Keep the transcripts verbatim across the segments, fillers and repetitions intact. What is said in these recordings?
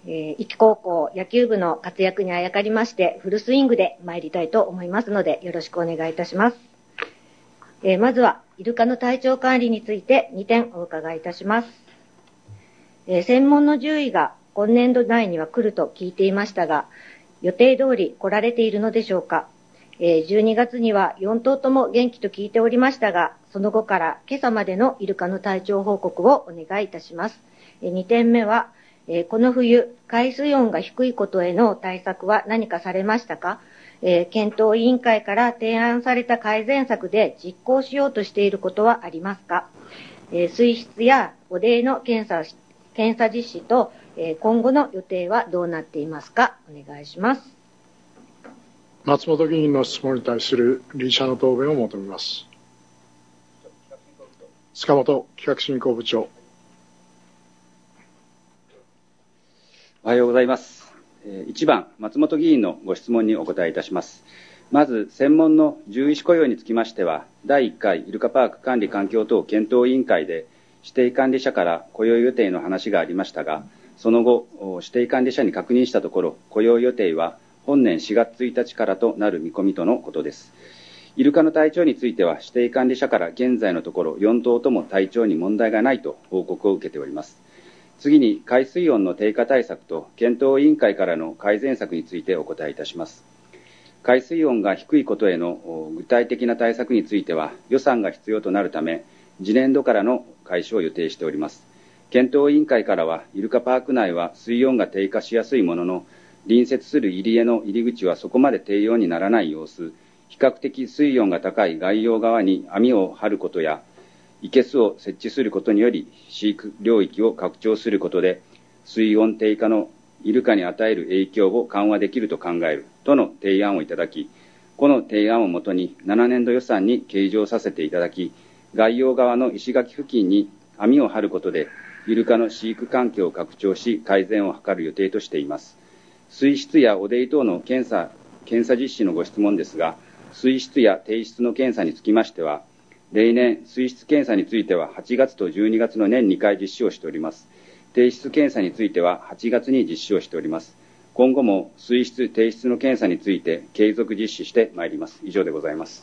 えー、壱岐高校野球部の活躍にあやかりまして、フルスイングで参りたいと思いますので、よろしくお願いいたします。えー、まずは、イルカの体調管理についてにてんお伺いいたします。えー、専門の獣医が今年度内には来ると聞いていましたが、予定通り来られているのでしょうか。えー、じゅうにがつにはよん頭とも元気と聞いておりましたが、その後から今朝までのイルカの体調報告をお願いいたします。えー、にてんめは、えー、この冬、海水温が低いことへの対策は何かされましたか。えー、検討委員会から提案された改善策で実行しようとしていることはありますか。えー、水質や汚泥の検査、検査実施と、えー、今後の予定はどうなっていますか。お願いします。 松本議員の質問に対する理事者の答弁を求めます。塚本企画振興部長。 おはようございます。いちばん、松本議員のご質問にお答えいたします。まず、専門の獣医師雇用につきましては、だいいっかいイルカパーク管理環境等検討委員会で、指定管理者から雇用予定の話がありましたが、その後、指定管理者に確認したところ、雇用予定は本年しがつついたちからとなる見込みとのことです。イルカの体調については、指定管理者から現在のところよん頭とも体調に問題がないと報告を受けております。次に、海水温の低下対策と検討委員会からの改善策についてお答えいたします。海水温が低いことへの具体的な対策については、予算が必要となるため、次年度からの開始を予定しております。検討委員会からは、イルカパーク内は水温が低下しやすいものの、隣接する入り江の入り口はそこまで低温にならない様子、比較的水温が高い外洋側に網を張ることや、生けすを設置することにより飼育領域を拡張することで、水温低下のイルカに与える影響を緩和できると考えるとの提案をいただき、この提案をもとにななねんど予算に計上させていただき、外洋側の石垣付近に網を張ることで、イルカの飼育環境を拡張し、改善を図る予定としています。水質や汚泥等の検査、検査実施のご質問ですが、水質や低質の検査につきましては、例年、水質検査についてははちがつとじゅうにがつの年にかい実施をしております。低質検査についてははちがつに実施をしております。今後も水質、低質の検査について継続実施してまいります。以上でございます。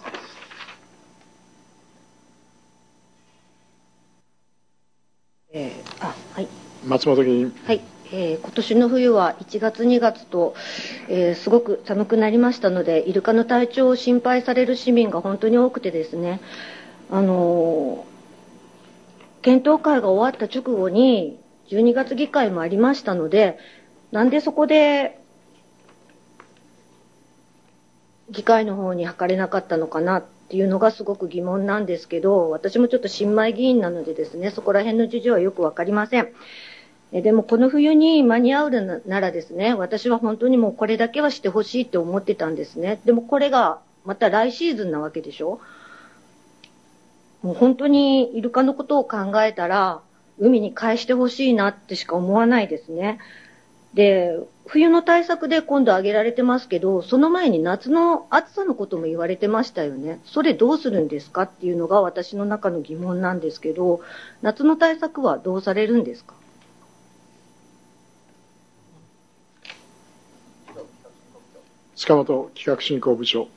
えーあはい、 松本議員。 はい、えー、今年の冬はいちがつにがつと、えー、すごく寒くなりましたので、イルカの体調を心配される市民が本当に多くてですね、あのー、検討会が終わった直後にじゅうにがつ議会もありましたので、なんでそこで議会の方に諮れなかったのかなっていうのがすごく疑問なんですけど、私もちょっと新米議員なのでですね、そこら辺の事情はよくわかりません。でもこの冬に間に合うならですね、私は本当にもうこれだけはしてほしいって思ってたんですね。でもこれがまた来シーズンなわけでしょ。もう本当にイルカのことを考えたら海に返してほしいなってしか思わないですね。で、冬の対策で今度挙げられてますけど、その前に夏の暑さのことも言われてましたよね。それどうするんですかっていうのが私の中の疑問なんですけど、夏の対策はどうされるんですか。 塚本企画振興部長。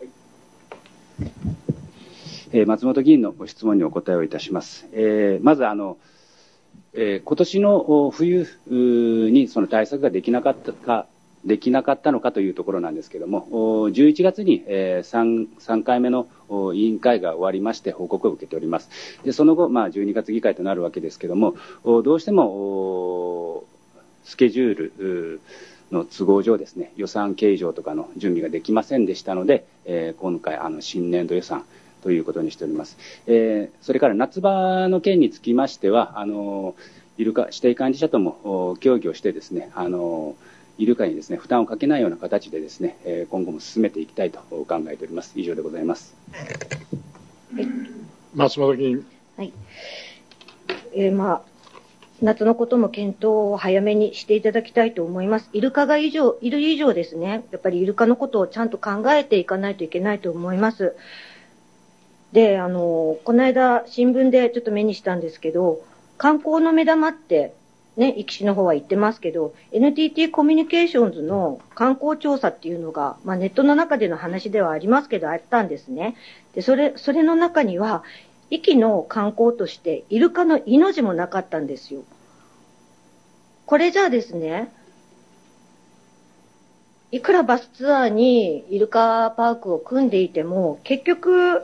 えー、松本議員のご質問にお答えをいたします。えー、まずあの、えー、今年の冬にその対策ができなかったか、できなかったのかというところなんですけれども、じゅういちがつに 3, 3回目の委員会が終わりまして報告を受けております。でその後、まあ、じゅうにがつ議会となるわけですけれども、どうしてもスケジュールの都合上ですね、予算計上とかの準備ができませんでしたので、えー、今回あの新年度予算ということにしております。えー、それから夏場の件につきましては、あのイルカ指定管理者とも協議をしてですね、あのイルカにですね負担をかけないような形でですね、えー、今後も進めていきたいと考えております。以上でございます。 はい、 松本議員。 はい。えー、まあ夏のことも検討を早めにしていただきたいと思います。イルカが以上いる以上ですね、やっぱりイルカのことをちゃんと考えていかないといけないと思います。で、あのこの間新聞でちょっと目にしたんですけど、観光の目玉ってね、壱岐市の方は言ってますけど、エヌティーティー コミュニケーションズの観光調査っていうのが、まあネットの中での話ではありますけど、あったんですね。で、それ、それの中には、壱岐の観光として、イルカのいの字もなかったんですよ。これじゃあですね、いくらバスツアーにイルカパークを組んでいても、結局、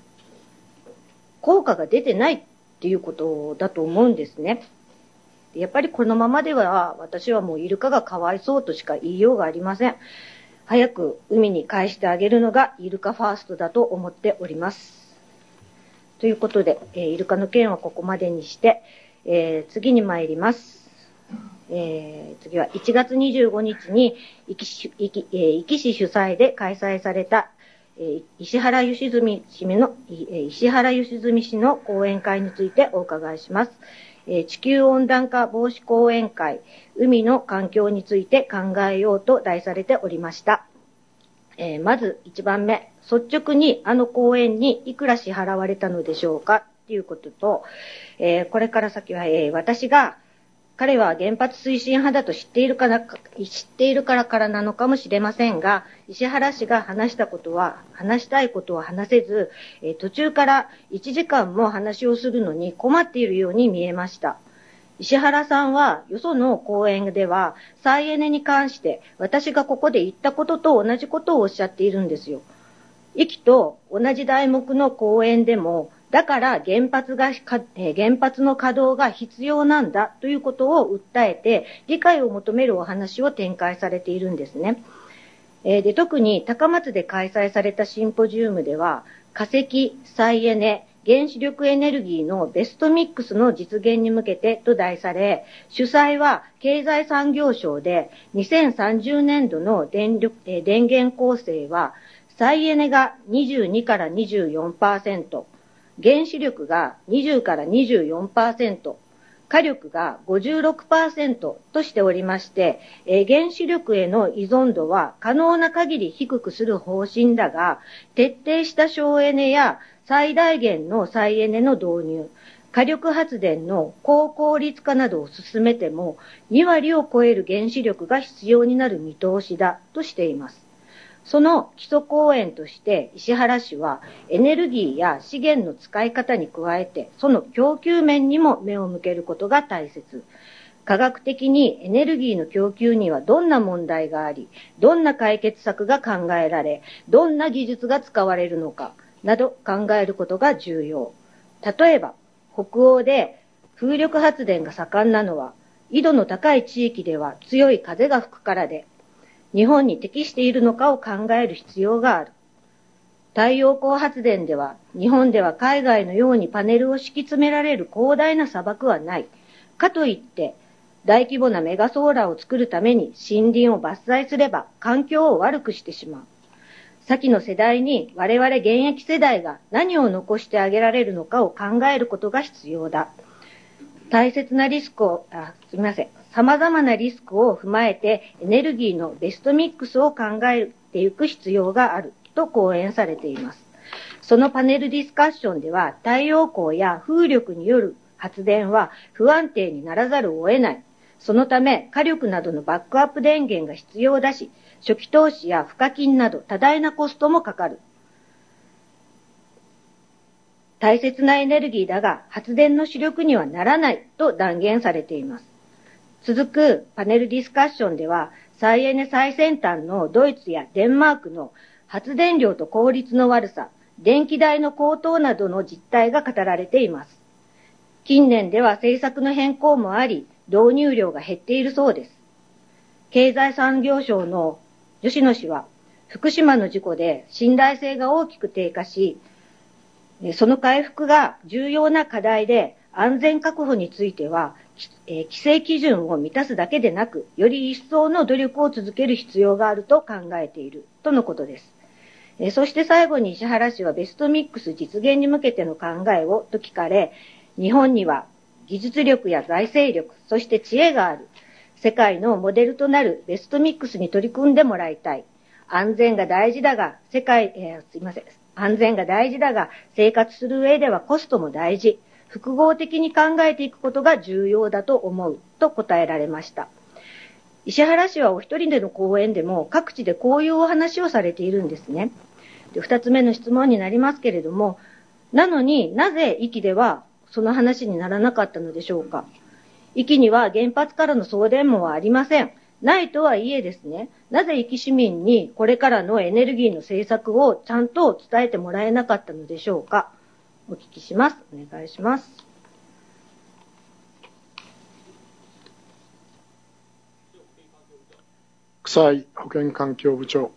効果が出てないっていうことだと思うんですね。やっぱりこのままでは私はもうイルカがかわいそうとしか言いようがありません。早く海に返してあげるのがイルカファーストだと思っております。ということで、えー、イルカの件はここまでにして、えー、次に参ります。えー、次はいちがつにじゅうごにちに壱岐市、壱岐、えー、壱岐市主催で開催された、えー、石原良純氏の、えー、石原良純氏の講演会についてお伺いします。えー、地球温暖化防止講演会、海の環境について考えようと題されておりました。えー、まずいちばんめ、率直にあの講演にいくら支払われたのでしょうかということと、えー、これから先は、えー、私が彼は原発推進派だと知っているから、知っているからからなのかもしれませんが、石原氏が話したことは、話したいことは話せず、えー、途中からいちじかんも話をするのに困っているように見えました。石原さんは、よその講演では、再エネに関して、私がここで言ったことと同じことをおっしゃっているんですよ。壱岐と同じ題目の講演でも、だから原発が、原発の稼働が必要なんだということを訴えて、理解を求めるお話を展開されているんですね。で、特に高松で開催されたシンポジウムでは、化石、再エネ、原子力エネルギーのベストミックスの実現に向けてと題され、主催は経済産業省で、にせんさんじゅうねんどの電力、電源構成は、再エネがにじゅうにからにじゅうよんパーセント、原子力がにじゅうからにじゅうよんパーセント、火力が ごじゅうろくパーセント としておりまして、えー、原子力への依存度は可能な限り低くする方針だが、徹底した省エネや最大限の再エネの導入、火力発電の高効率化などを進めてもにわりを超える原子力が必要になる見通しだとしています。その基礎講演として石原氏はエネルギーや資源の使い方に加えてその供給面にも目を向けることが大切。科学的にエネルギーの供給にはどんな問題があり、どんな解決策が考えられ、どんな技術が使われるのかなど考えることが重要。例えば北欧で風力発電が盛んなのは緯度の高い地域では強い風が吹くからで、日本に適しているのかを考える必要がある。太陽光発電では、日本では海外のようにパネルを敷き詰められる広大な砂漠はない。かといって、大規模なメガソーラーを作るために森林を伐採すれば環境を悪くしてしまう。先の世代に我々現役世代が何を残してあげられるのかを考えることが必要だ。大切なリスクを、あ、すみません。様々なリスクを踏まえてエネルギーのベストミックスを考えていく必要があると講演されています。そのパネルディスカッションでは太陽光や風力による発電は不安定にならざるを得ない。そのため火力などのバックアップ電源が必要だし、初期投資や賦課金など多大なコストもかかる。大切なエネルギーだが発電の主力にはならないと断言されています。続くパネルディスカッションでは、再エネ最先端のドイツやデンマークの発電量と効率の悪さ、電気代の高騰などの実態が語られています。近年では政策の変更もあり、導入量が減っているそうです。経済産業省の吉野氏は、福島の事故で信頼性が大きく低下し、その回復が重要な課題で、安全確保については、えー、規制基準を満たすだけでなく、より一層の努力を続ける必要があると考えているとのことです。えー、そして最後に石原氏はベストミックス実現に向けての考えをと聞かれ、日本には技術力や財政力、そして知恵がある。世界のモデルとなるベストミックスに取り組んでもらいたい。安全が大事だが、世界、えー、すいません。安全が大事だが、生活する上ではコストも大事。 複合的に考えていくことが重要だと思うと答えられました。石原氏はお一人での講演でも各地でこういうお話をされているんですね。で、二つ目の質問になりますけれども、なのになぜ壱岐ではその話にならなかったのでしょうか。壱岐には原発からの送電網はありません。ないとはいえですね、なぜ壱岐市民にこれからのエネルギーの政策をちゃんと伝えてもらえなかったのでしょうか。お聞きします。お願いします。 草井保健環境部長。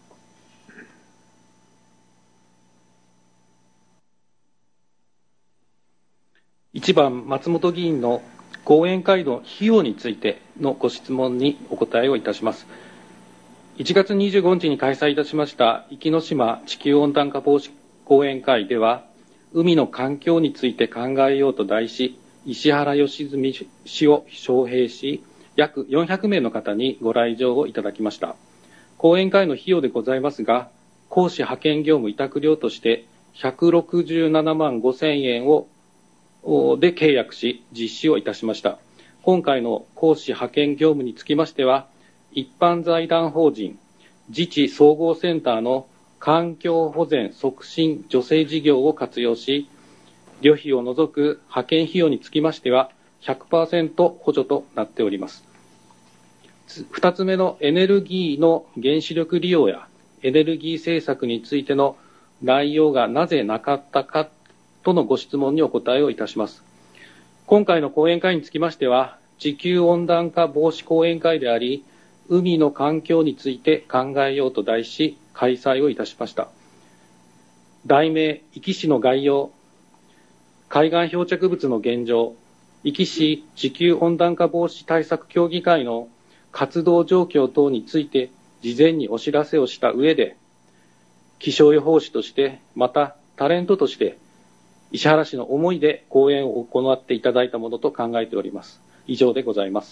いちばん、松本議員の講演会の費用についてのご質問にお答えをいたします。いちがつにじゅうごにちに開催いたしました壱岐島地球温暖化防止講演会では、海の環境について考えようと題し、石原良純氏を招聘し、約よんひゃくめいの方にご来場をいただきました。講演会の費用でございますが、講師派遣業務委託料としてひゃくろくじゅうななまんごせんえんをで契約し実施をいたしました。今回の講師派遣業務につきましては、一般財団法人自治総合センターの環境保全促進助成事業を活用し、旅費を除く派遣費用につきましては ひゃくパーセント 補助となっております。二つ目のエネルギーの原子力利用やエネルギー政策についての内容がなぜなかったかとのご質問にお答えをいたします。今回の講演会につきましては、地球温暖化防止講演会であり、海の環境について考えようと題し、開催をいたしました。題名、壱岐市の概要、海岸漂着物の現状、壱岐市地球温暖化防止対策協議会の活動状況等について事前にお知らせをした上で、気象予報士として、またタレントとして、石原氏の思いで講演を行っていただいたものと考えております。以上でございます。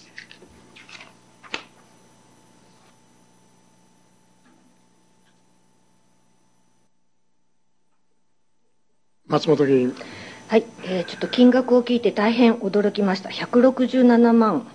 松本議員。 はい、えー、ちょっと金額を聞いて大変驚きました。ひゃくろくじゅうななまん。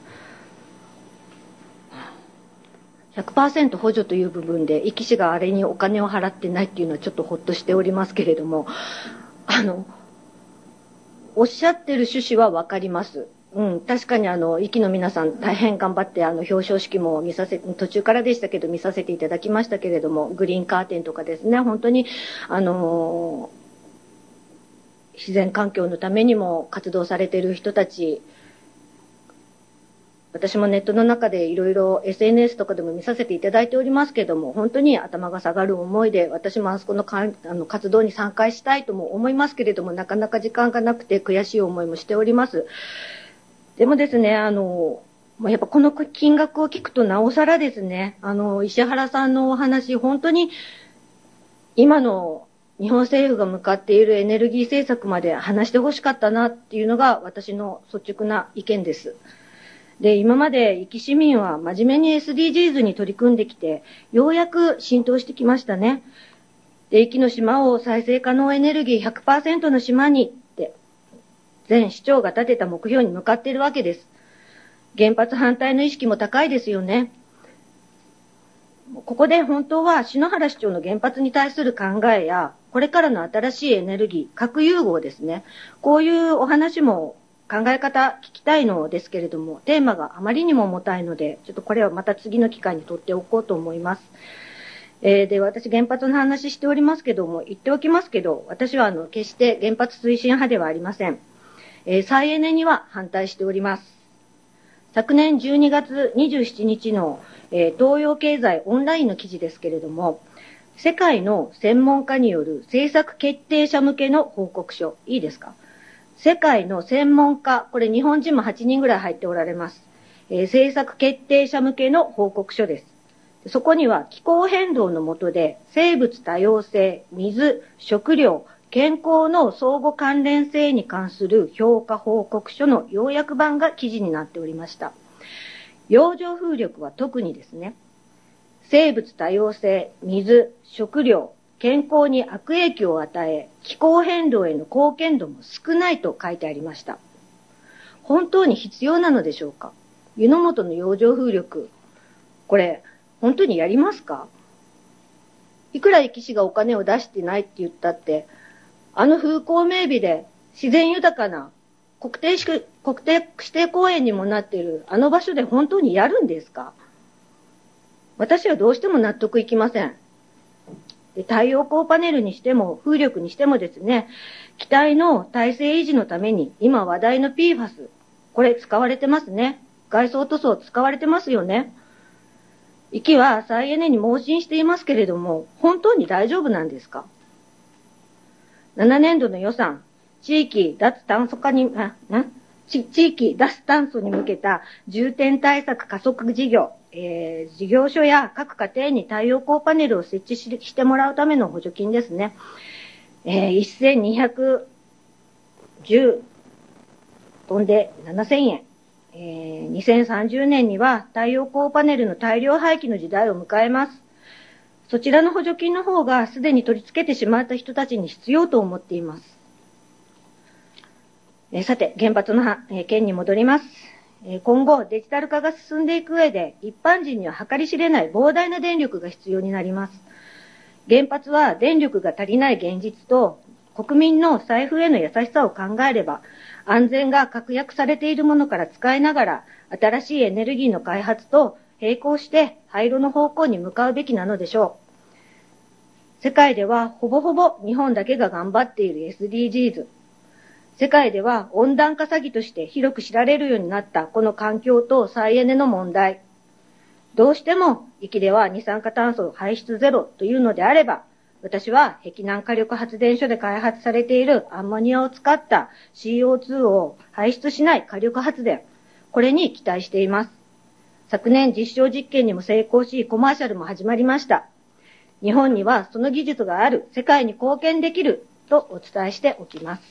ひゃくパーセント 補助という部分で、壱岐市があれにお金を払ってないっていうのはちょっとほっとしておりますけれども、あの、おっしゃってる趣旨はわかります。うん、確かにあの、壱岐の皆さん大変頑張って、あの、表彰式も見させ、途中からでしたけど見させていただきましたけれども、グリーンカーテンとかですね、本当に、あのー、自然環境のためにも活動されている人たち、私もネットの中でいろいろ エスエヌエス とかでも見させていただいておりますけども、本当に頭が下がる思いで、私もあそこのかあの活動に参加したいとも思いますけれども、なかなか時間がなくて悔しい思いもしております。でもですね、あの、やっぱこの金額を聞くとなおさらですね、あの、石原さんのお話、本当に今の日本政府が向かっているエネルギー政策まで話してほしかったなっていうのが私の率直な意見です。で、今まで壱岐市民は真面目に エスディージーズ に取り組んできて、ようやく浸透してきましたね。で、壱岐の島を再生可能エネルギー ひゃくパーセント の島にって、前市長が立てた目標に向かっているわけです。原発反対の意識も高いですよね。ここで本当は篠原市長の原発に対する考えや、これからの新しいエネルギー、核融合ですね。こういうお話も考え方聞きたいのですけれども、テーマがあまりにも重たいので、ちょっとこれはまた次の機会に取っておこうと思います。えー、で、私原発の話しておりますけども、言っておきますけど、私はあの、決して原発推進派ではありません。えー、再エネには反対しております。昨年じゅうにがつにじゅうしちにちの、えー、東洋経済オンラインの記事ですけれども、世界の専門家による政策決定者向けの報告書、いいですか？世界の専門家、これ日本人もはちにんぐらい入っておられます。えー、政策決定者向けの報告書です。そこには気候変動の下で生物多様性、水、食料、健康の相互関連性に関する評価報告書の要約版が記事になっておりました。洋上風力は特にですね、生物多様性、水、食料、 健康に悪影響を与え、気候変動への貢献度も少ないと書いてありました。本当に必要なのでしょうか？湯の本の洋上風力、これ、本当にやりますか？いくら壱岐市がお金を出してないって言ったって、あの風光明媚で自然豊かな国定し、国定指定公園にもなっているあの場所で本当にやるんですか？私はどうしても納得いきません。で、太陽光パネルにしても風力にしてもですね、機体の体制維持のために今話題の ピーファス、これ使われてますね。外装塗装使われてますよね。壱岐は再エネに盲信していますけれども、本当に大丈夫なんですか？ななねんどの予算、地域脱炭素化に、あ、ん地域脱炭素に向けた重点対策加速事業、えー、事業所や各家庭に太陽光パネルを設置 し, してもらうための補助金ですね。えー、せんにひゃくじゅう飛んでななせんえん。えー、にせんさんじゅうねんには太陽光パネルの大量廃棄の時代を迎えます。そちらの補助金の方がすでに取り付けてしまった人たちに必要と思っています。えー、さて、原発の、えー、件に戻ります。えー、今後デジタル化が進んでいく上で一般人には計り知れない膨大な電力が必要になります。原発は電力が足りない現実と国民の財布への優しさを考えれば、安全が確約されているものから使いながら、新しいエネルギーの開発と並行して廃炉の方向に向かうべきなのでしょう。世界ではほぼほぼ日本だけが頑張っている エスディージーズ。世界では温暖化詐欺として広く知られるようになったこの環境と再エネの問題。どうしても壱岐では二酸化炭素排出ゼロというのであれば、私は碧南火力発電所で開発されているアンモニアを使った シーオーツー を排出しない火力発電、これに期待しています。昨年実証実験にも成功し、コマーシャルも始まりました。日本にはその技術がある、世界に貢献できるとお伝えしておきます。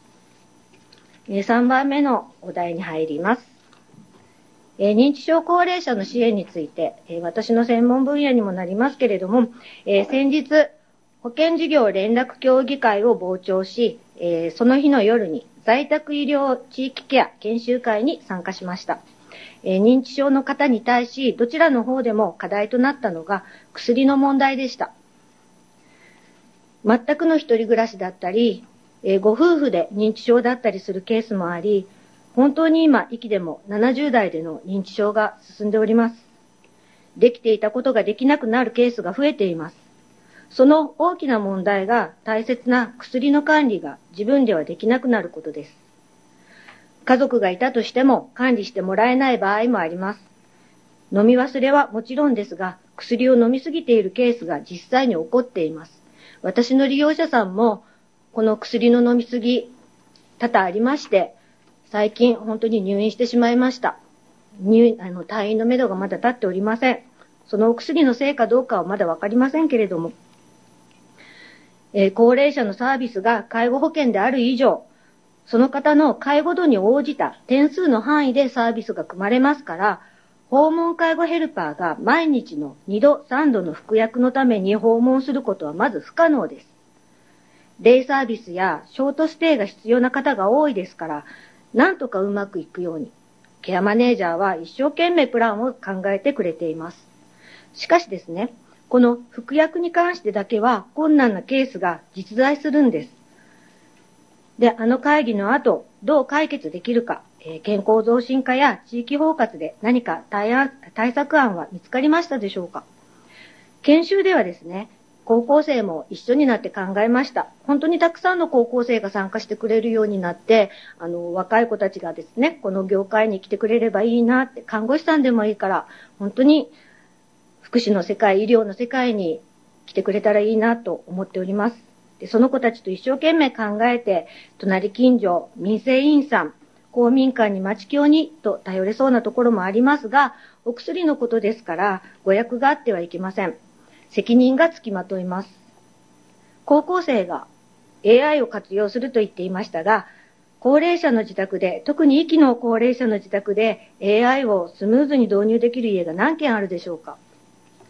さんばんめのお題に入ります。認知症高齢者の支援について、私の専門分野にもなりますけれども、先日、保健事業連絡協議会を傍聴し、その日の夜に在宅医療地域ケア研修会に参加しました。認知症の方に対し、どちらの方でも課題となったのが薬の問題でした。全くの一人暮らしだったり、ご夫婦で認知症だったりするケースもあり、本当に今、壱岐でもななじゅう代での認知症が進んでおります。できていたことができなくなるケースが増えています。その大きな問題が大切な薬の管理が自分ではできなくなることです。家族がいたとしても管理してもらえない場合もあります。飲み忘れはもちろんですが、薬を飲みすぎているケースが実際に起こっています。私の利用者さんもこの薬の飲みすぎ多々ありまして、最近本当に入院してしまいました。入あの退院のめどがまだ立っておりません。そのお薬のせいかどうかはまだわかりませんけれども、えー、高齢者のサービスが介護保険である以上、その方の介護度に応じた点数の範囲でサービスが組まれますから、訪問介護ヘルパーが毎日のにど、さんどの服薬のために訪問することはまず不可能です。デイサービスやショートステイが必要な方が多いですから、なんとかうまくいくように、ケアマネージャーは一生懸命プランを考えてくれています。しかしですね、この服薬に関してだけは困難なケースが実在するんです。で、あの会議の後、どう解決できるか、えー、健康増進課や地域包括で何か対案、対策案は見つかりましたでしょうか。研修ではですね、高校生も一緒になって考えました。本当にたくさんの高校生が参加してくれるようになって、あの、若い子たちがですね、この業界に来てくれればいいなって、看護師さんでもいいから、本当に福祉の世界、医療の世界に来てくれたらいいなと思っております。で、その子たちと一生懸命考えて、隣近所、民生委員さん、公民館に町協にと頼れそうなところもありますが、お薬のことですから、誤訳があってはいけません。責任がつきまといます。高校生が エーアイ を活用すると言っていましたが、高齢者の自宅で、特に壱岐の高齢者の自宅で エーアイ をスムーズに導入できる家が何軒あるでしょうか。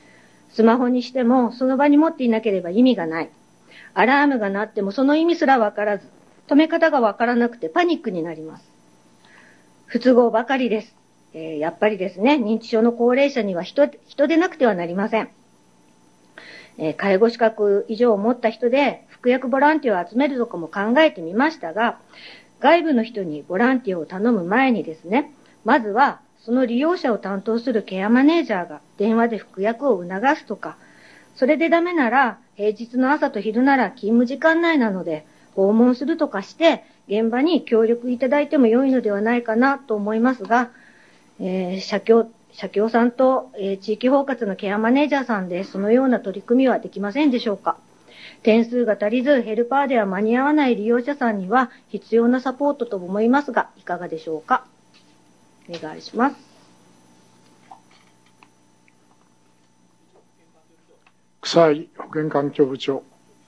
スマホにしてもその場に持っていなければ意味がない。アラームが鳴ってもその意味すらわからず、止め方がわからなくてパニックになります。不都合ばかりです。えー、やっぱりですね、認知症の高齢者には人、人でなくてはなりません。えー、介護資格以上を持った人で服薬ボランティアを集めるとかも考えてみましたが、外部の人にボランティアを頼む前にですね、まずはその利用者を担当するケアマネージャーが電話で服薬を促すとか、それでダメなら平日の朝と昼なら勤務時間内なので訪問するとかして現場に協力いただいても良いのではないかなと思いますが、えー、社協、社協さんと、えー、地域包括のケアマネージャーさんでそのような取り組みはできませんでしょうか。点数が足りずヘルパーでは間に合わない利用者さんには必要なサポートと思いますが、いかがでしょうか。お願いします。 草井保健環境部長。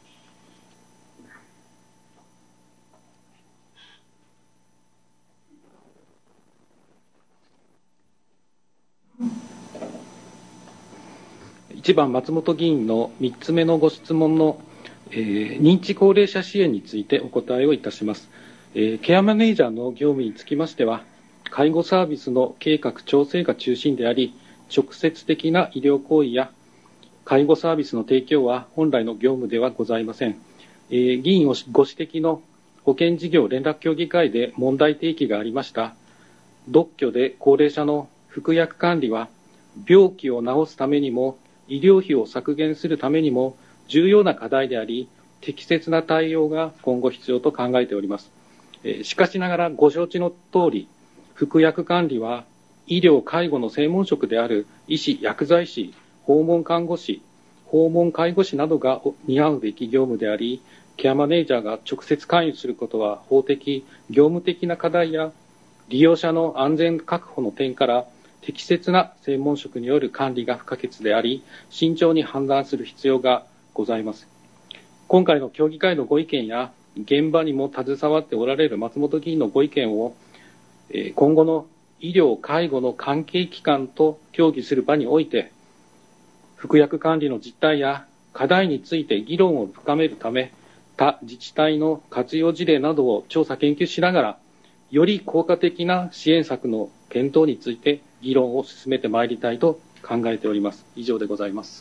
いちばん松本議員のみっつめのご質問の、えー、認知高齢者支援についてお答えをいたします。えー、ケアマネージャーの業務につきましては、介護サービスの計画調整が中心であり、直接的な医療行為や介護サービスの提供は本来の業務ではございません。えー、議員ご指摘の保健事業連絡協議会で問題提起がありました、独居で高齢者の服薬管理は、病気を治すためにも、医療費を削減するためにも重要な課題であり、適切な対応が今後必要と考えております。えー、しかしながらご承知の通り、服薬管理は医療・介護の専門職である医師・薬剤師、訪問看護師、訪問介護士などが担うべき業務であり、ケアマネージャーが直接関与することは法的・業務的な課題や利用者の安全確保の点から適切な専門職による管理が不可欠であり、慎重に判断する必要がございます。今回の協議会のご意見や現場にも携わっておられる松本議員のご意見を今後の医療・介護の関係機関と協議する場において、服薬管理の実態や課題について議論を深めるため、他自治体の活用事例などを調査研究しながら、より効果的な支援策の検討について議論を進めてまいりたいと考えております。以上でございます。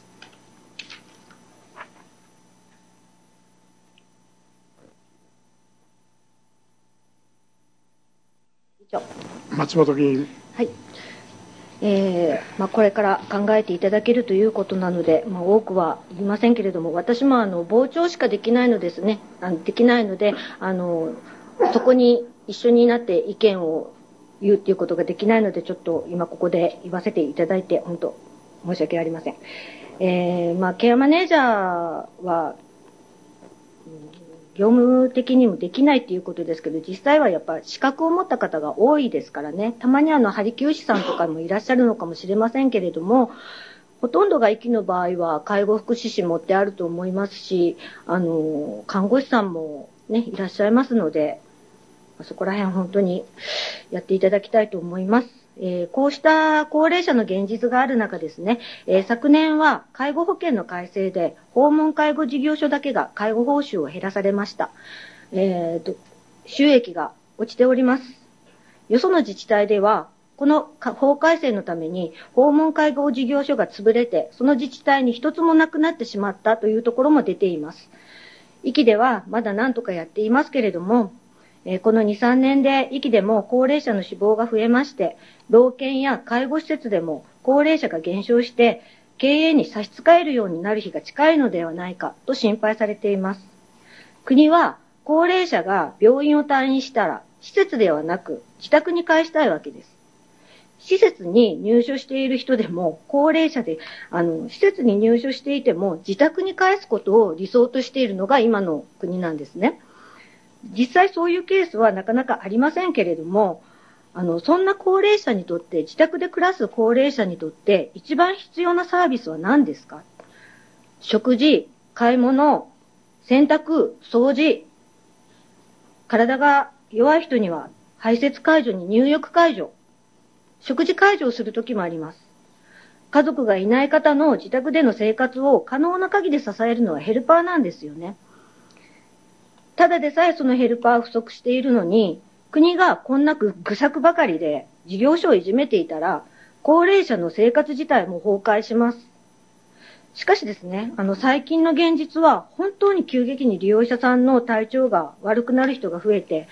松本議員。 はい。えーまあ、これから考えていただけるということなので、まあ、多くは言いませんけれども、私もあの傍聴しかできないのですね、あのできないので、あのそこに一緒になって意見を言うということができないので、ちょっと今ここで言わせていただいて、本当申し訳ありません。えーまあ、ケアマネージャーは、業務的にもできないということですけど、実際はやっぱり資格を持った方が多いですからね、たまにあの針灸師さんとかもいらっしゃるのかもしれませんけれども、ほとんどが医師の場合は介護福祉士持ってあると思いますし、あの看護師さんもねいらっしゃいますので、そこら辺本当にやっていただきたいと思います。えー、こうした高齢者の現実がある中ですね、えー、昨年は介護保険の改正で訪問介護事業所だけが介護報酬を減らされました。えーと、収益が落ちております。よその自治体ではこの法改正のために訪問介護事業所が潰れて、その自治体に一つもなくなってしまったというところも出ています。壱岐ではまだ何とかやっていますけれども、このに、さんねんで壱岐でも高齢者の死亡が増えまして、老健や介護施設でも高齢者が減少して、経営に差し支えるようになる日が近いのではないかと心配されています。国は高齢者が病院を退院したら、施設ではなく自宅に帰したいわけです。施設に入所している人でも、高齢者で、あの、施設に入所していても、自宅に帰すことを理想としているのが今の国なんですね。実際そういうケースはなかなかありませんけれども、あの、そんな高齢者にとって、自宅で暮らす高齢者にとって、一番必要なサービスは何ですか？食事、買い物、洗濯、掃除。体が弱い人には、排泄介助に入浴介助。食事介助をするときもあります。 家族がいない方の自宅での生活を可能な限り支えるのはヘルパーなんですよね。ただでさえそのヘルパー不足しているのに、国がこんな愚策ばかりで事業所をいじめていたら、高齢者の生活自体も崩壊します。しかしですね、あの最近の現実は本当に急激に利用者さんの体調が悪くなる人が増えて、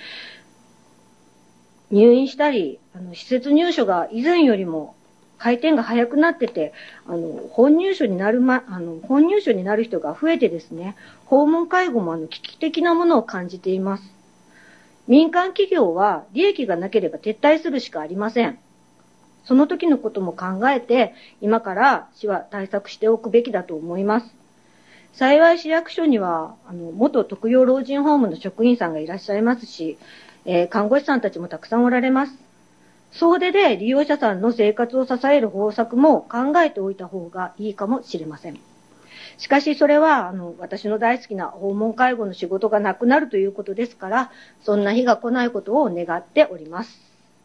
入院したり、あの施設入所が以前よりも回転が早くなってて、あの本入所になるま、あの本入所になる人が増えてですね、訪問介護もあの危機的なものを感じています。民間企業は利益がなければ撤退するしかありません。その時のことも考えて、今から市は対策しておくべきだと思います。幸い市役所には、あの、元特養老人ホームの職員さんがいらっしゃいますし、えー、看護師さんたちもたくさんおられます。総出で利用者さんの生活を支える方策も考えておいた方がいいかもしれません。しかしそれは、あの、私の大好きな訪問介護の仕事がなくなるということですから、そんな日が来ないことを願っております。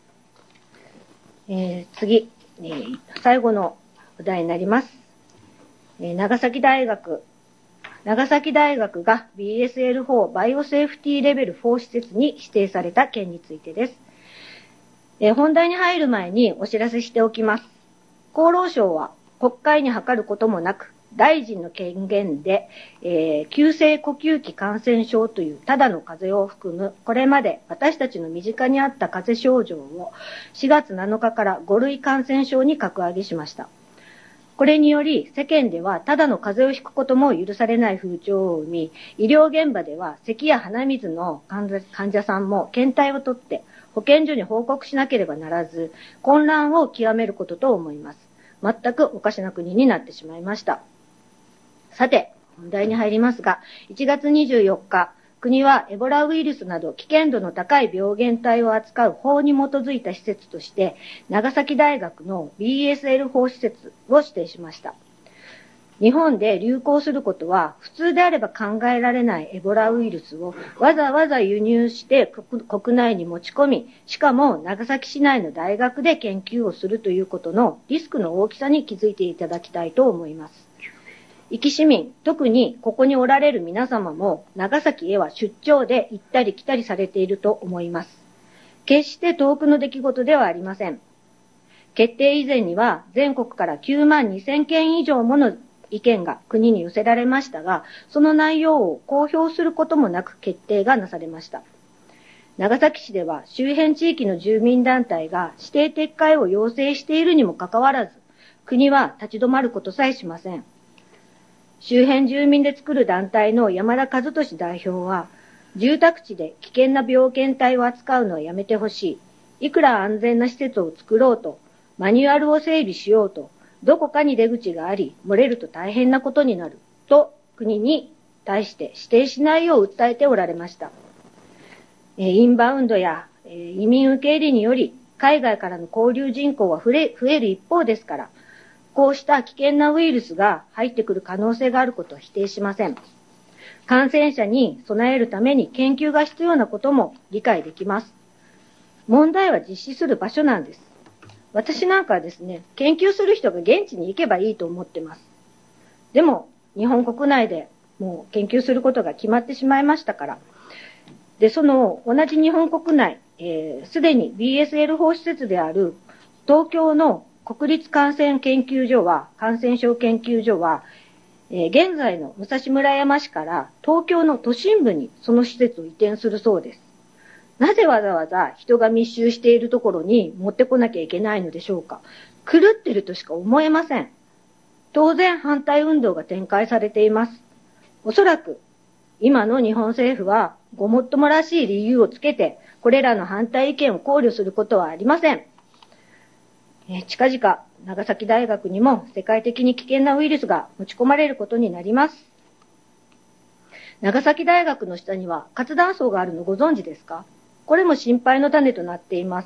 えー、次、えー、最後のお題になります。えー、長崎大学。長崎大学が ビーエスエルフォー バイオセーフティーレベルフォー施設に指定された件についてです。えー、本題に入る前にお知らせしておきます。厚労省は国会に諮ることもなく、大臣の権限で、えー、急性呼吸器感染症というただの風邪を含む、これまで私たちの身近にあった風邪症状をしがつなのかからご類感染症に格上げしました。これにより世間ではただの風邪をひくことも許されない風潮を生み、医療現場では咳や鼻水の患者、患者さんも検体を取って保健所に報告しなければならず、混乱を極めることと思います。全くおかしな国になってしまいました。さて、本題に入りますが、いちがつにじゅうよっか、国はエボラウイルスなど危険度の高い病原体を扱う法に基づいた施設として、長崎大学の ビーエスエルフォー 施設を指定しました。日本で流行することは、普通であれば考えられないエボラウイルスをわざわざ輸入して国内に持ち込み、しかも長崎市内の大学で研究をするということのリスクの大きさに気づいていただきたいと思います。壱岐市民、特にここにおられる皆様も長崎へは出張で行ったり来たりされていると思います。決して遠くの出来事ではありません。決定以前には全国からきゅうまんにせんけん以上もの意見が国に寄せられましたが、その内容を公表することもなく決定がなされました。長崎市では周辺地域の住民団体が指定撤回を要請しているにもかかわらず、国は立ち止まることさえしません。周辺住民で作る団体の山田和俊代表は、住宅地で危険な病原体を扱うのはやめてほしい。いくら安全な施設を作ろうと、マニュアルを整備しようと、どこかに出口があり、漏れると大変なことになる。と、国に対して指定しないよう訴えておられました。えー、インバウンドや、えー、移民受け入れにより、海外からの交流人口は増え、増える一方ですから、こうした危険なウイルスが入ってくる可能性があることは否定しません。感染者に備えるために研究が必要なことも理解できます。問題は実施する場所なんです。私なんかはですね、研究する人が現地に行けばいいと思ってます。でも、日本国内でもう研究することが決まってしまいましたから。で、その同じ日本国内、えー、すでに ビーエスエルフォー 施設である東京の国立感染研究所は、感染症研究所は、えー、現在の武蔵村山市から東京の都心部にその施設を移転するそうです。なぜわざわざ人が密集しているところに持ってこなきゃいけないのでしょうか。狂ってるとしか思えません。当然反対運動が展開されています。おそらく今の日本政府はごもっともらしい理由をつけてこれらの反対意見を考慮することはありません。えー、近々長崎大学にも世界的に危険なウイルスが持ち込まれることになります。長崎大学の下には活断層があるのご存知ですか？これも心配の種となっています。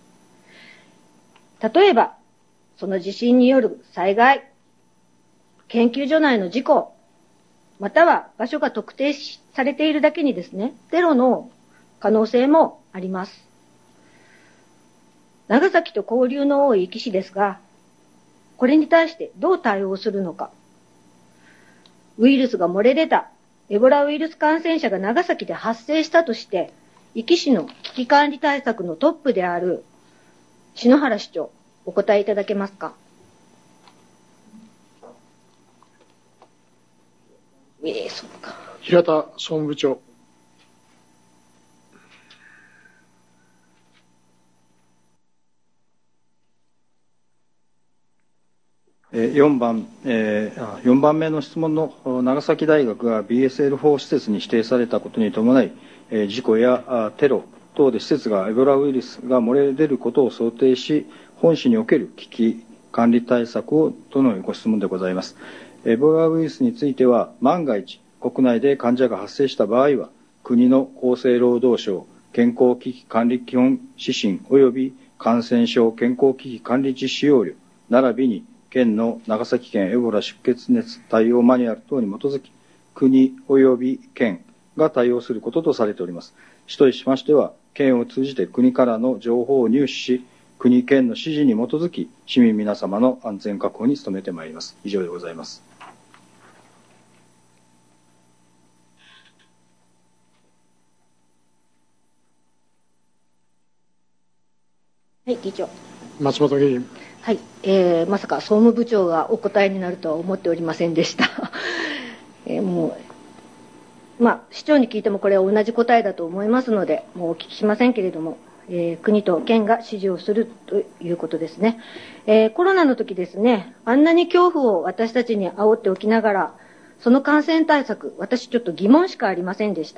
例えば、その地震による災害、研究所内の事故、または場所が特定されているだけにですね、テロの可能性もあります。長崎と交流の多い壱岐市ですが、 これに対してどう対応するのか。ウイルスが漏れ出たエボラウイルス感染者が長崎で発生したとして、壱岐市の危機管理対策のトップである篠原市長、お答えいただけますか。えー、そうか。 平田総務部長。 よんばん、えー、よんばんめの質問の長崎大学が ビーエスエルフォー 施設に指定されたことに伴い、えー、事故やテロ等で施設がエボラウイルスが漏れ出ることを想定し、本市における危機管理対策をとのご質問でございます。エボラウイルスについては、万が一国内で患者が発生した場合は、国の厚生労働省健康危機管理基本指針及び感染症健康危機管理実施要領並びに県の長崎県エボラ出血熱対応マニュアル等に基づき、国及び県が対応することとされております。市としましては、県を通じて国からの情報を入手し、国県の指示に基づき、市民皆様の安全確保に努めてまいります。以上でございます。 はい、議長。 松本議員。 はい、えー、まさか総務部長がお答えになるとは思っておりませんでした。えー、もう、まあ、市長に聞いてもこれは同じ答えだと思いますので、もうお聞きしませんけれども、えー、国と県が指示をするということですね。えー、コロナの時ですね、あんなに恐怖を私たちに煽っておきながら、その感染対策、私ちょっと疑問しかありませんでした。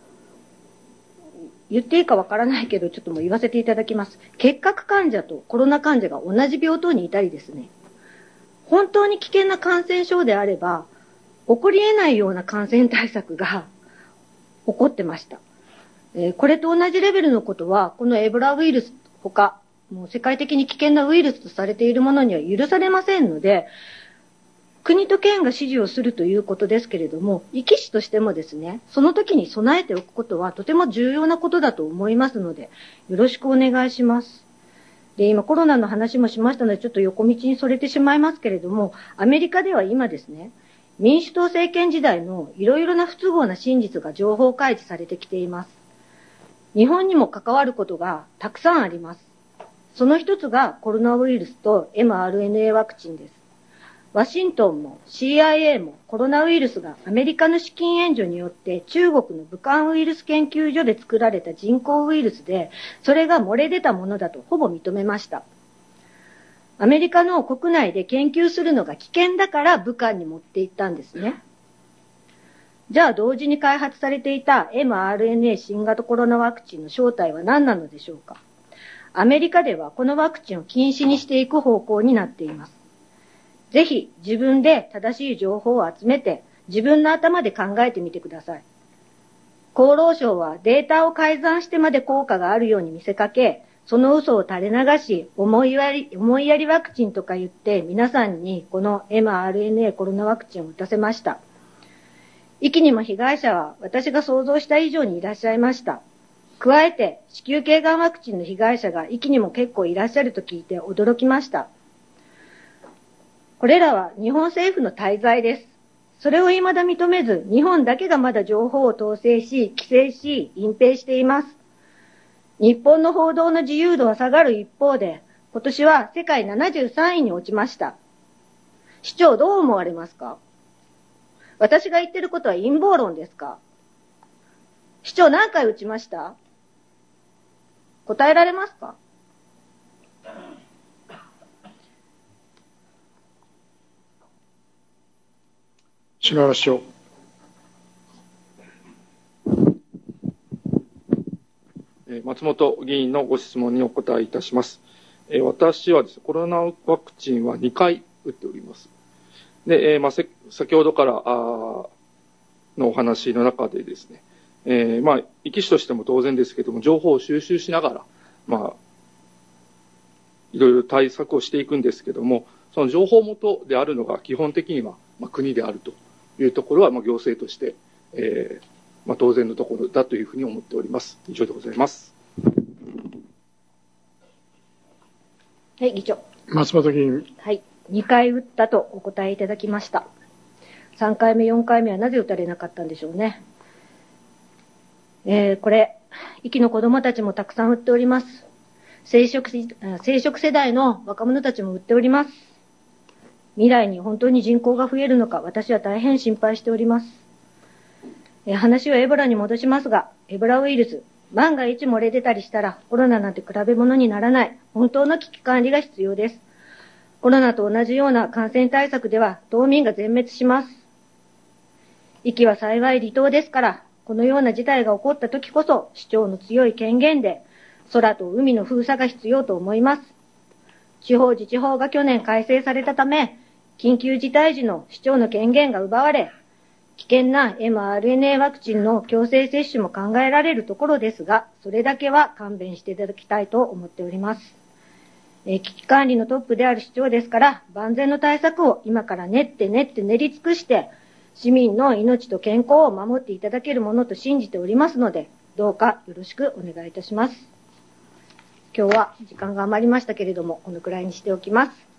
言っていいかわからないけど、ちょっともう言わせていただきます。結核患者とコロナ患者が同じ病棟にいたりですね、本当に危険な感染症であれば、起こり得ないような感染対策が起こってました。えー、これと同じレベルのことは、このエボラウイルスほか、もう世界的に危険なウイルスとされているものには許されませんので、国と県が指示をするということですけれども、壱岐市としてもですね、その時に備えておくことはとても重要なことだと思いますので、よろしくお願いします。で、今コロナの話もしましたので、ちょっと横道にそれてしまいますけれども、アメリカでは今ですね、民主党政権時代のいろいろな不都合な真実が情報開示されてきています。日本にも関わることがたくさんあります。その一つがコロナウイルスと エムアールエヌエー ワクチンです。ワシントンも シーアイエー もコロナウイルスがアメリカの資金援助によって中国の武漢ウイルス研究所で作られた人工ウイルスで、それが漏れ出たものだとほぼ認めました。アメリカの国内で研究するのが危険だから武漢に持って行ったんですね。じゃあ同時に開発されていた エムアールエヌエー 新型コロナワクチンの正体は何なのでしょうか。アメリカではこのワクチンを禁止にしていく方向になっています。ぜひ自分で正しい情報を集めて自分の頭で考えてみてください。厚労省はデータを改ざんしてまで効果があるように見せかけ、その嘘を垂れ流し、思いやり、思いやりワクチンとか言って皆さんにこの エムアールエヌエー コロナワクチンを打たせました。壱岐にも被害者は私が想像した以上にいらっしゃいました。加えて子宮頸がんワクチンの被害者が壱岐にも結構いらっしゃると聞いて驚きました。これらは日本政府の大罪です。それを未だ認めず、日本だけがまだ情報を統制し、規制し、隠蔽しています。日本の報道の自由度は下がる一方で、今年は世界ななじゅうさんいに落ちました。市長どう思われますか？私が言ってることは陰謀論ですか？市長何回打ちました？答えられますか？ 篠原市長。 松本議員のご質問にお答えいたします。私はですね、コロナワクチンはにかい打っております。で、えーまあ、せ先ほどからあのお話の中でですね、えーまあ、壱岐市としても当然ですけども、情報を収集しながら、まあ、いろいろ対策をしていくんですけども、その情報元であるのが基本的には、まあ、国であるというところは、まあ、行政として、えーまあ、当然のところだというふうに思っております。以上でございます。 はい、議長。 松本議員。 はい。 にかい打ったとお答えいただきました。さんかいめ、よんかいめはなぜ打たれなかったんでしょうね。えー、これ、壱岐の子供たちもたくさん打っております。生殖、生殖世代の若者たちも打っております。未来に本当に人口が増えるのか、私は大変心配しております。えー、話をエボラに戻しますが、エボラウイルス、万が一漏れ出たりしたらコロナなんて比べ物にならない本当の危機管理が必要です。コロナと同じような感染対策では島民が全滅します。壱岐は幸い離島ですから、このような事態が起こった時こそ市長の強い権限で空と海の封鎖が必要と思います。地方自治法が去年改正されたため、緊急事態時の市長の権限が奪われ、危険な エムアールエヌエー ワクチンの強制接種も考えられるところですが、それだけは勘弁していただきたいと思っております。えー、危機管理のトップである市長ですから、万全の対策を今から練って練って練り尽くして、市民の命と健康を守っていただけるものと信じておりますので、どうかよろしくお願いいたします。今日は時間が余りましたけれども、このくらいにしておきます。